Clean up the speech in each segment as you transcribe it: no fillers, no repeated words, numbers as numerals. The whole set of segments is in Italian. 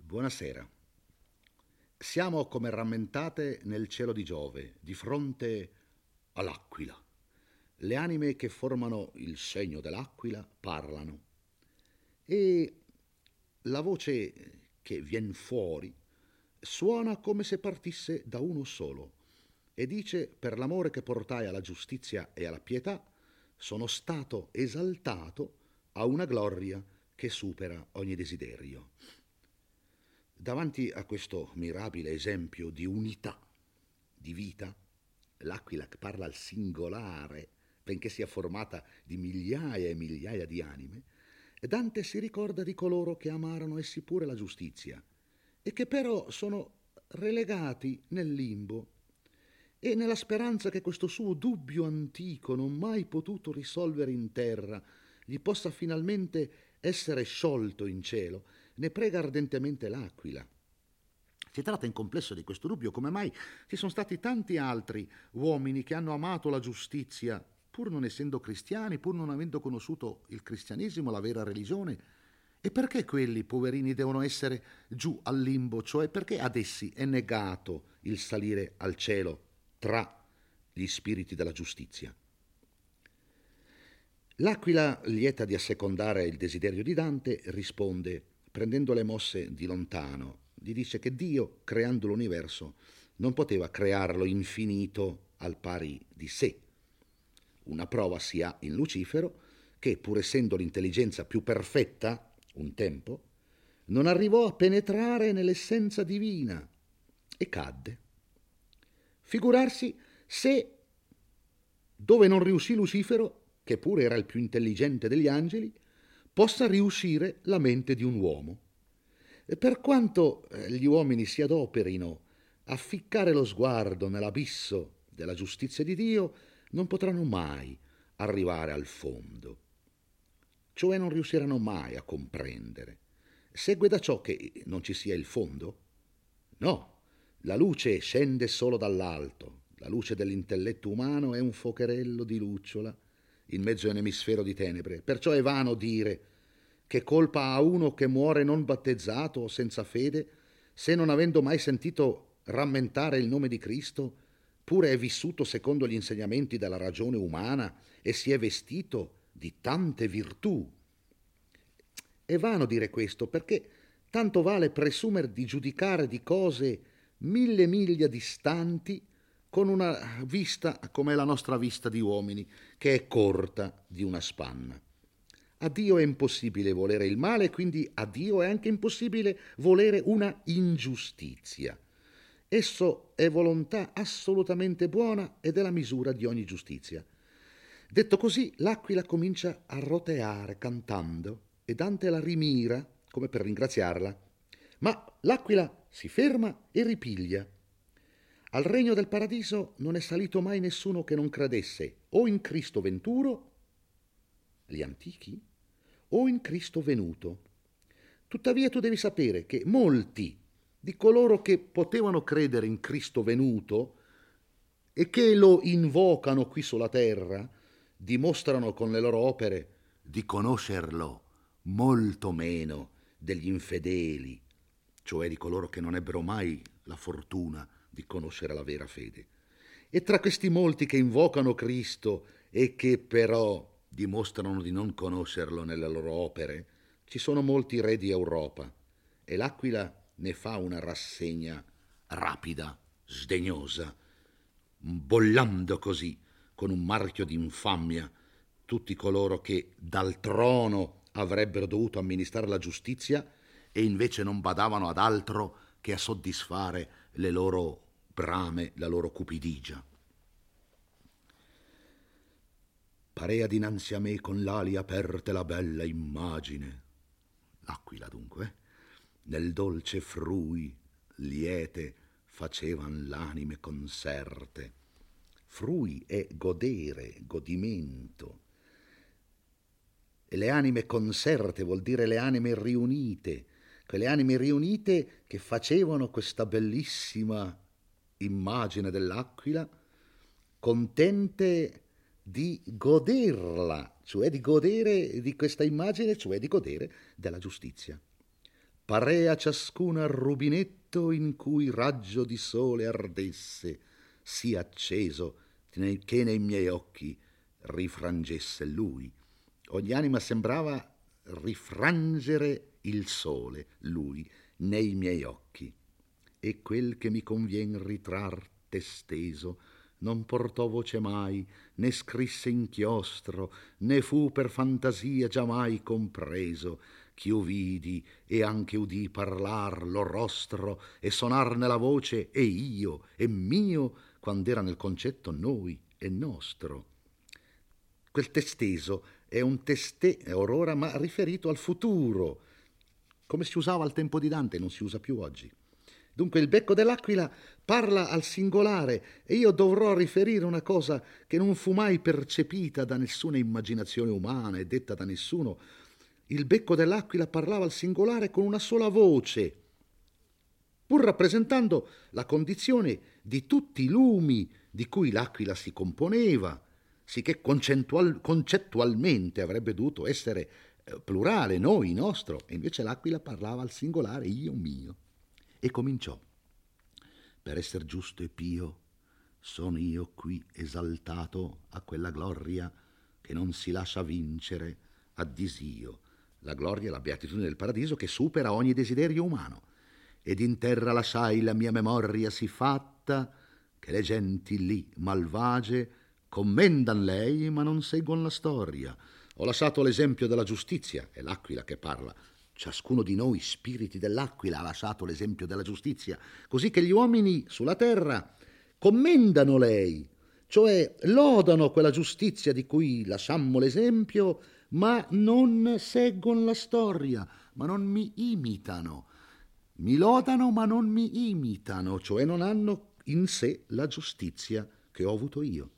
Buonasera. Siamo come rammentate nel cielo di Giove, di fronte all'aquila. Le anime che formano il segno dell'aquila parlano e la voce che vien fuori suona come se partisse da uno solo e dice: per l'amore che portai alla giustizia e alla pietà sono stato esaltato a una gloria che supera ogni desiderio. Davanti a questo mirabile esempio di unità, di vita, l'aquila che parla al singolare, benché sia formata di migliaia e migliaia di anime, Dante si ricorda di coloro che amarono essi pure la giustizia e che però sono relegati nel limbo e nella speranza che questo suo dubbio antico, non mai potuto risolvere in terra, gli possa finalmente essere sciolto in cielo, ne prega ardentemente l'aquila. Si tratta in complesso di questo dubbio: come mai ci sono stati tanti altri uomini che hanno amato la giustizia, pur non essendo cristiani, pur non avendo conosciuto il cristianesimo, la vera religione, e perché quelli poverini devono essere giù al limbo, cioè perché ad essi è negato il salire al cielo tra gli spiriti della giustizia? L'aquila, lieta di assecondare il desiderio di Dante, risponde, prendendo le mosse di lontano. Gli dice che Dio, creando l'universo, non poteva crearlo infinito al pari di sé. Una prova si ha in Lucifero, che, pur essendo l'intelligenza più perfetta, un tempo, non arrivò a penetrare nell'essenza divina e cadde. Figurarsi se, dove non riuscì Lucifero, che pure era il più intelligente degli angeli, possa riuscire la mente di un uomo. E per quanto gli uomini si adoperino a ficcare lo sguardo nell'abisso della giustizia di Dio, non potranno mai arrivare al fondo, cioè non riusciranno mai a comprendere. Segue da ciò che non ci sia il fondo? No, la luce scende solo dall'alto. La luce dell'intelletto umano è un focherello di lucciola in mezzo a un emisfero di tenebre. Perciò è vano dire che colpa ha uno che muore non battezzato o senza fede, se non avendo mai sentito rammentare il nome di Cristo, pure è vissuto secondo gli insegnamenti della ragione umana e si è vestito di tante virtù. È vano dire questo, perché tanto vale presumere di giudicare di cose 1000 miglia distanti con una vista come la nostra vista di uomini, che è corta di una spanna. A Dio è impossibile volere il male, quindi a Dio è anche impossibile volere una ingiustizia. Esso è volontà assolutamente buona ed è la misura di ogni giustizia. Detto così, l'aquila comincia a roteare cantando e Dante la rimira come per ringraziarla. Ma l'aquila si ferma e ripiglia. Al regno del paradiso non è salito mai nessuno che non credesse o in Cristo venturo, gli antichi, o in Cristo venuto. Tuttavia tu devi sapere che molti di coloro che potevano credere in Cristo venuto e che lo invocano qui sulla terra, dimostrano con le loro opere di conoscerlo molto meno degli infedeli, cioè di coloro che non ebbero mai la fortuna di conoscere la vera fede. E tra questi molti che invocano Cristo e che però dimostrano di non conoscerlo nelle loro opere, ci sono molti re di Europa e l'Aquila ne fa una rassegna rapida, sdegnosa, bollando così, con un marchio di infamia, tutti coloro che dal trono avrebbero dovuto amministrare la giustizia e invece non badavano ad altro che a soddisfare le loro brame, la loro cupidigia. Parea dinanzi a me con l'ali aperte la bella immagine, l'aquila dunque, nel dolce frui liete facevan l'anime conserte. Frui è godere, godimento. E le anime conserte vuol dire le anime riunite, quelle anime riunite che facevano questa bellissima immagine dell'aquila, contente di goderla, cioè di godere di questa immagine, cioè di godere della giustizia. parea ciascuna rubinetto in cui raggio di sole ardesse, sì acceso che nei miei occhi rifrangesse lui. Ogni anima sembrava rifrangere il sole, lui, nei miei occhi. E quel che mi convien ritrar testeso non portò voce mai, né scrisse inchiostro, né fu per fantasia giammai compreso, ch'io vidi e anche udì parlar lo rostro e sonar nella voce e io e mio, quand'era nel concetto noi e nostro. Quel testeso è un testè aurora, ma riferito al futuro, come si usava al tempo di Dante, non si usa più oggi. Dunque il becco dell'aquila parla al singolare e io dovrò riferire una cosa che non fu mai percepita da nessuna immaginazione umana e detta da nessuno. Il becco dell'aquila parlava al singolare con una sola voce, pur rappresentando la condizione di tutti i lumi di cui l'aquila si componeva, sicché concettualmente avrebbe dovuto essere plurale, noi, nostro, e invece l'aquila parlava al singolare, io mio. E cominciò: per esser giusto e pio, sono io qui esaltato a quella gloria che non si lascia vincere a disio. La gloria, la beatitudine del paradiso che supera ogni desiderio umano. Ed in terra lasciai la mia memoria sì fatta che le genti lì malvagie commendan lei ma non seguon la storia. Ho lasciato l'esempio della giustizia, è l'aquila che parla. Ciascuno di noi, spiriti dell'aquila, ha lasciato l'esempio della giustizia, così che gli uomini sulla terra commendano lei, cioè lodano quella giustizia di cui lasciammo l'esempio, ma non seguono la storia, ma non mi imitano. Mi lodano, ma non mi imitano, cioè non hanno in sé la giustizia che ho avuto io.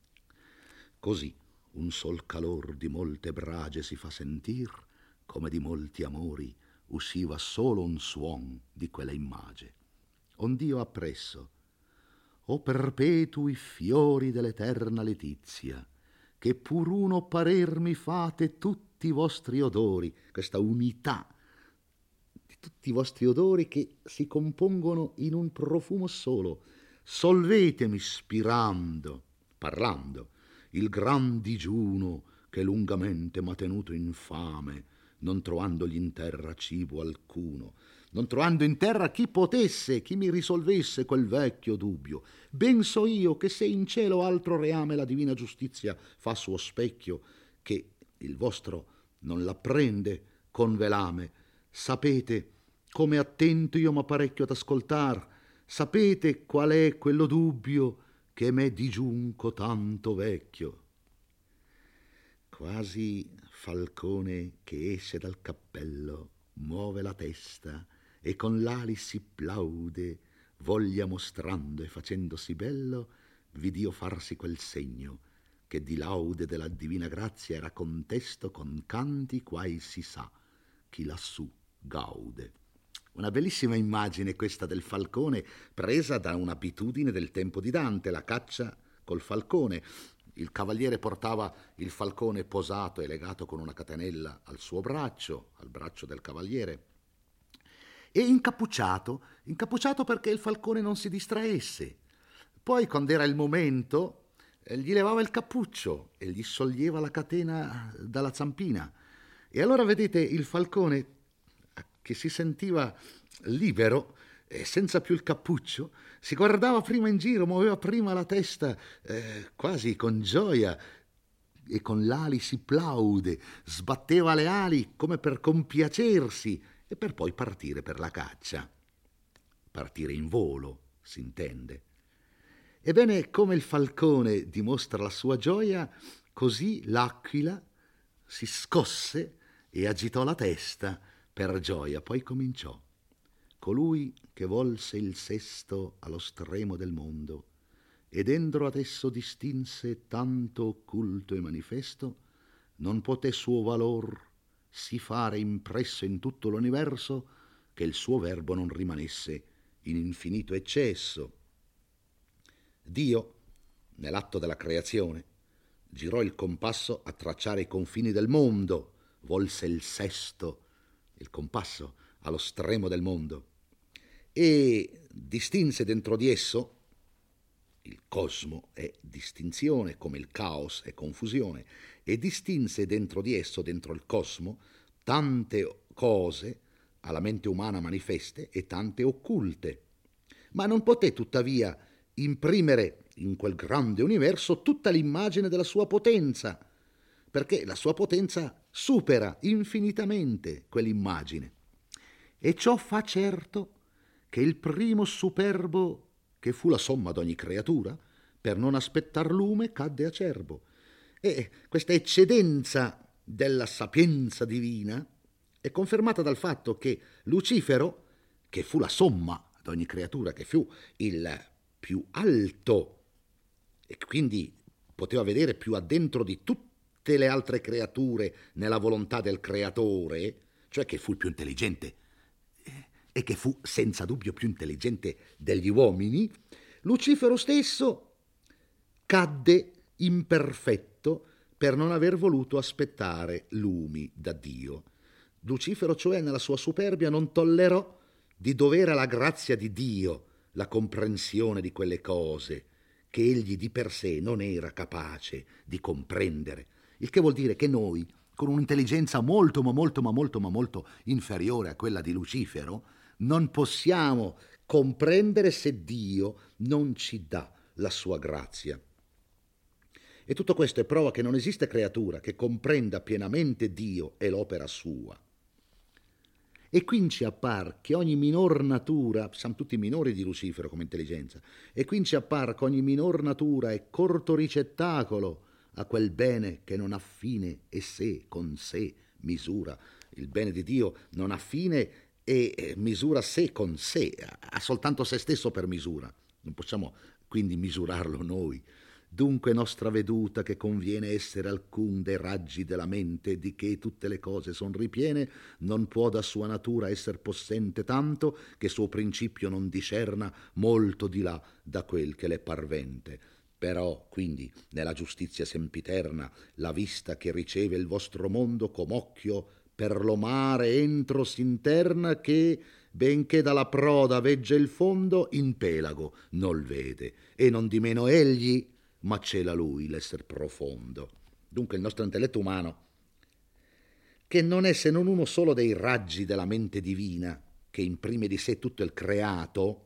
Così un sol calor di molte brage si fa sentir, come di molti amori usciva solo un suon di quella immage. Ond'io appresso, o perpetui fiori dell'eterna letizia, che pur uno parer mi fate tutti i vostri odori, questa unità di tutti i vostri odori che si compongono in un profumo solo, solvetemi spirando, parlando, il gran digiuno che lungamente m'ha tenuto infame, non trovandogli in terra cibo alcuno, non trovando in terra chi potesse, chi mi risolvesse quel vecchio dubbio. Ben so io che se in cielo altro reame la divina giustizia fa suo specchio, che il vostro non l'apprende con velame. Sapete come attento io m'apparecchio ad ascoltar, sapete qual è quello dubbio che m'è di giunco tanto vecchio. Quasi falcone che esce dal cappello, muove la testa e con l'ali si plaude, voglia mostrando e facendosi bello, vidio farsi quel segno che di laude della divina grazia era contesto con canti quai si sa chi lassù gaude. Una bellissima immagine questa del falcone, presa da un'abitudine del tempo di Dante, la caccia col falcone. Il cavaliere portava il falcone posato e legato con una catenella al suo braccio, al braccio del cavaliere, e incappucciato perché il falcone non si distraesse. Poi, quando era il momento, gli levava il cappuccio e gli scioglieva la catena dalla zampina. E allora vedete il falcone che si sentiva libero, senza più il cappuccio, si guardava prima in giro, muoveva prima la testa, quasi con gioia, e con l'ali si plaude, sbatteva le ali come per compiacersi e per poi partire per la caccia. Partire in volo, si intende. Ebbene, come il falcone dimostra la sua gioia, così l'aquila si scosse e agitò la testa per gioia, poi cominciò. Colui che volse il sesto allo stremo del mondo ed endro ad esso distinse tanto occulto e manifesto, non poté suo valor si fare impresso in tutto l'universo che il suo verbo non rimanesse in infinito eccesso. Dio, nell'atto della creazione, girò il compasso a tracciare i confini del mondo, volse il sesto, il compasso, allo stremo del mondo, e distinse dentro di esso, il cosmo è distinzione come il caos è confusione, e distinse dentro di esso, dentro il cosmo, tante cose alla mente umana manifeste e tante occulte. Ma non poté tuttavia imprimere in quel grande universo tutta l'immagine della sua potenza, perché la sua potenza supera infinitamente quell'immagine. E ciò fa certo che il primo superbo, che fu la somma d'ogni creatura, per non aspettar lume cadde acerbo. E questa eccedenza della sapienza divina è confermata dal fatto che Lucifero, che fu la somma d'ogni creatura, che fu il più alto e quindi poteva vedere più addentro di tutte le altre creature nella volontà del creatore, cioè che fu il più intelligente e che fu senza dubbio più intelligente degli uomini, Lucifero stesso cadde imperfetto per non aver voluto aspettare lumi da Dio. Lucifero, cioè, nella sua superbia non tollerò di dovere alla grazia di Dio la comprensione di quelle cose che egli di per sé non era capace di comprendere. Il che vuol dire che noi, con un'intelligenza molto inferiore a quella di Lucifero, non possiamo comprendere se Dio non ci dà la sua grazia. E tutto questo è prova che non esiste creatura che comprenda pienamente Dio e l'opera sua. E qui ci appare che ogni minor natura, siamo tutti minori di Lucifero come intelligenza, e qui ci appare che ogni minor natura è corto ricettacolo a quel bene che non ha fine e sé con sé misura. Il bene di Dio non ha fine e misura sé con sé, ha soltanto se stesso per misura. Non possiamo quindi misurarlo noi. Dunque nostra veduta che conviene essere alcun dei raggi della mente di che tutte le cose son ripiene, non può da sua natura esser possente tanto che suo principio non discerna molto di là da quel che le parvente. Però, quindi, nella giustizia sempiterna, la vista che riceve il vostro mondo com'occhio per lo mare entro s'interna che, benché dalla proda vegge il fondo, in pelago nol vede, e non di meno egli, ma cela lui l'esser profondo. Dunque il nostro intelletto umano, che non è se non uno solo dei raggi della mente divina, che imprime di sé tutto il creato,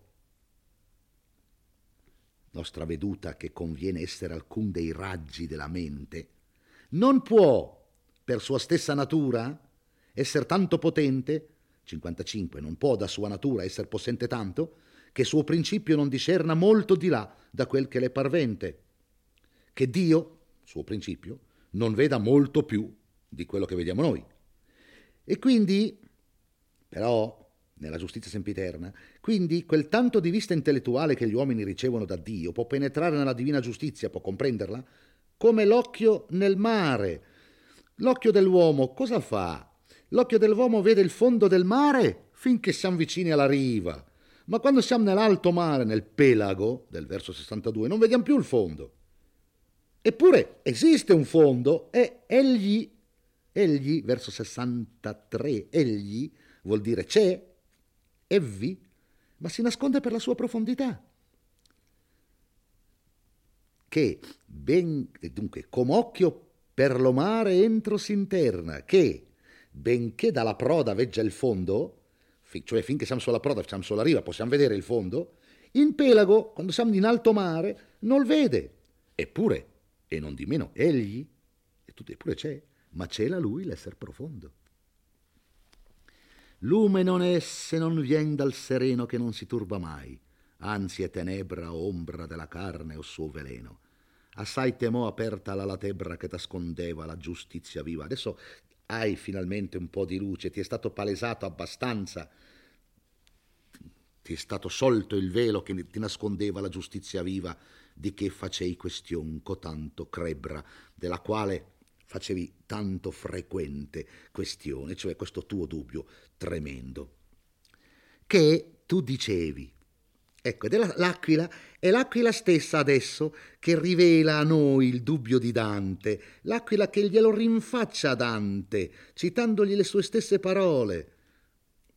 nostra veduta che conviene essere alcun dei raggi della mente, non può, per sua stessa natura, essere tanto potente, 55, non può da sua natura essere possente tanto, che suo principio non discerna molto di là da quel che le parvente, che Dio, suo principio, non veda molto più di quello che vediamo noi. E quindi, però, nella giustizia sempiterna, quindi quel tanto di vista intellettuale che gli uomini ricevono da Dio può penetrare nella divina giustizia, può comprenderla, come l'occhio nel mare. L'occhio dell'uomo cosa fa? L'occhio dell'uomo vede il fondo del mare finché siamo vicini alla riva, ma quando siamo nell'alto mare, nel pelago del verso 62, non vediamo più il fondo. Eppure esiste un fondo e egli, verso 63, egli vuol dire c'è, evvi, ma si nasconde per la sua profondità. Che, dunque, come occhio per lo mare entro s'interna, che, benché dalla proda veggia il fondo, cioè finché siamo sulla proda, siamo sulla riva, possiamo vedere il fondo, in pelago, quando siamo in alto mare, non il vede. Eppure, e non di meno, egli, eppure c'è, ma cela lui l'esser profondo. Lume non è se non vien dal sereno che non si turba mai, anzi è tenebra o ombra della carne o suo veleno. Assai temò aperta la latebra che t'ascondeva la giustizia viva. Adesso hai finalmente un po' di luce, ti è stato palesato abbastanza, ti è stato solto il velo che ti nascondeva la giustizia viva, di che facei question cotanto crebra, della quale facevi tanto frequente questione, cioè questo tuo dubbio tremendo, che tu dicevi. Ecco, ed è l'aquila, è l'aquila stessa adesso che rivela a noi il dubbio di Dante, l'aquila che glielo rinfaccia a Dante, citandogli le sue stesse parole.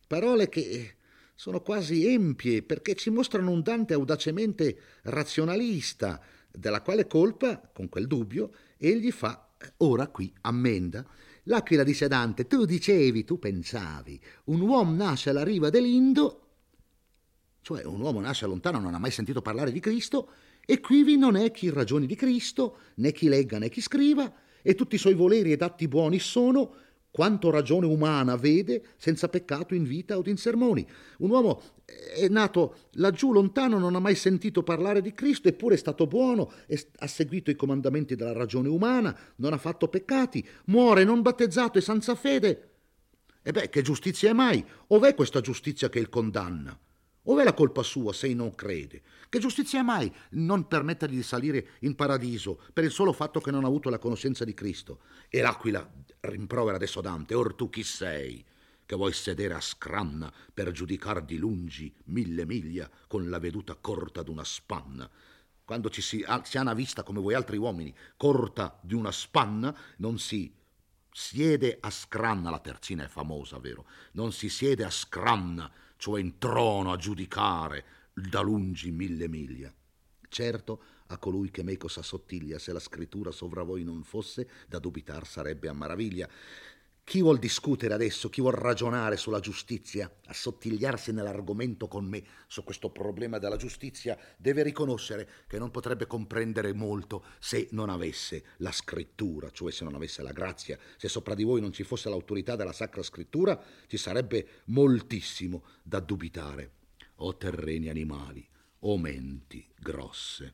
parole che sono quasi empie, perché ci mostrano un Dante audacemente razionalista, della quale colpa, con quel dubbio, egli fa ora qui ammenda. L'Aquila dice a Dante: tu pensavi, un uomo nasce alla riva dell'Indo, cioè un uomo nasce lontano, non ha mai sentito parlare di Cristo, e quivi non è chi ragioni di Cristo, né chi legga né chi scriva, e tutti i suoi voleri ed atti buoni sono quanto ragione umana vede, senza peccato in vita o in sermoni. Un uomo è nato laggiù lontano, non ha mai sentito parlare di Cristo, eppure è stato buono, ha seguito i comandamenti della ragione umana, non ha fatto peccati, muore non battezzato e senza fede. E beh, che giustizia è mai? Ov'è questa giustizia che il condanna? Ov'è la colpa sua se non crede? Che giustizia è mai non permettergli di salire in paradiso per il solo fatto che non ha avuto la conoscenza di Cristo? E l'Aquila rimprovera adesso Dante: or tu chi sei, che vuoi sedere a scranna per giudicar di lungi 1000 miglia con la veduta corta d'una spanna? Quando si ha una vista, come voi altri uomini, corta di una spanna, non si siede a scranna, la terzina è famosa, vero? Non si siede a scranna, cioè in trono a giudicare da lungi 1000 miglia. Certo, a colui che meco s'assottiglia, se la scrittura sovra voi non fosse, da dubitar sarebbe a maraviglia. Chi vuol discutere adesso, chi vuol ragionare sulla giustizia, assottigliarsi nell'argomento con me su questo problema della giustizia, deve riconoscere che non potrebbe comprendere molto se non avesse la scrittura, cioè se non avesse la grazia. Se sopra di voi non ci fosse l'autorità della Sacra Scrittura, ci sarebbe moltissimo da dubitare. O terreni animali, o menti grosse.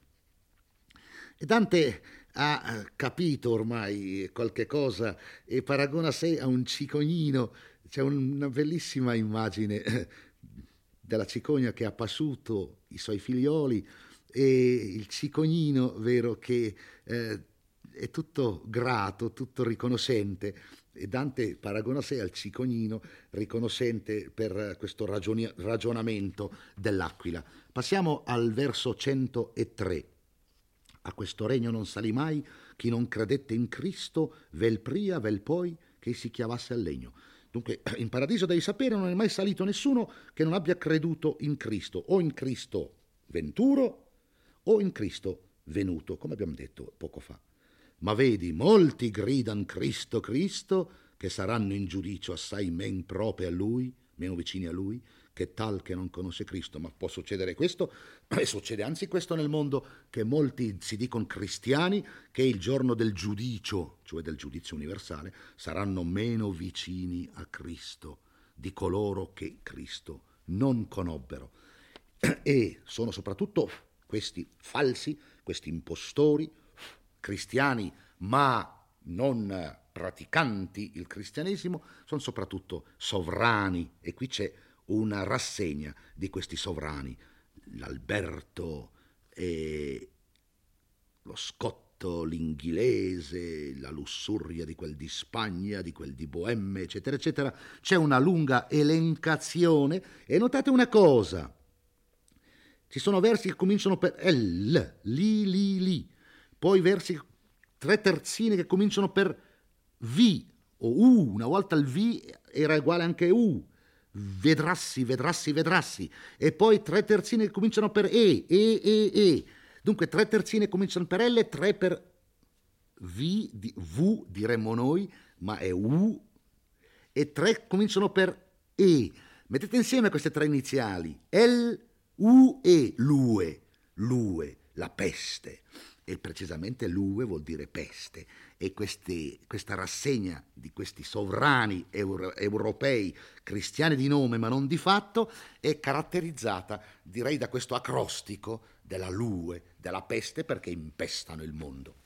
E Dante ha capito ormai qualche cosa e paragona sé a un cicognino. C'è una bellissima immagine della cicogna che ha pasciuto i suoi figlioli e il cicognino, vero, che è tutto grato, tutto riconoscente. E Dante paragona sé al cicognino riconoscente per questo ragionamento dell'Aquila. Passiamo al verso 103. A questo regno non salì mai chi non credette in Cristo, vel pria, vel poi, che si chiavasse al legno. Dunque, in paradiso devi sapere non è mai salito nessuno che non abbia creduto in Cristo, o in Cristo venturo, o in Cristo venuto, come abbiamo detto poco fa. Ma vedi, molti gridan Cristo, Cristo, che saranno in giudicio assai men propri a Lui, meno vicini a Lui, che tal che non conosce Cristo. Ma può succedere questo, e succede anzi questo nel mondo, che molti si dicono cristiani, che il giorno del giudicio, cioè del giudizio universale, saranno meno vicini a Cristo di coloro che Cristo non conobbero. E sono soprattutto questi falsi, questi impostori, cristiani ma non praticanti il cristianesimo, sono soprattutto sovrani, e qui c'è una rassegna di questi sovrani: l'Alberto e lo Scotto, l'inglese, la lussuria di quel di Spagna, di quel di Boemme, eccetera, eccetera. C'è una lunga elencazione e notate una cosa: ci sono versi che cominciano per L, li, poi versi, 3 terzine che cominciano per V o U, una volta il V era uguale anche U, vedrassi, e poi 3 terzine che cominciano per E. Dunque 3 terzine cominciano per L, 3 per V diremmo noi, ma è U, e 3 cominciano per E. Mettete insieme queste 3 iniziali, L, U, E, lue, la peste. E precisamente lue vuol dire peste, e questa rassegna di questi sovrani europei, cristiani di nome ma non di fatto, è caratterizzata, direi, da questo acrostico della lue, della peste, perché impestano il mondo.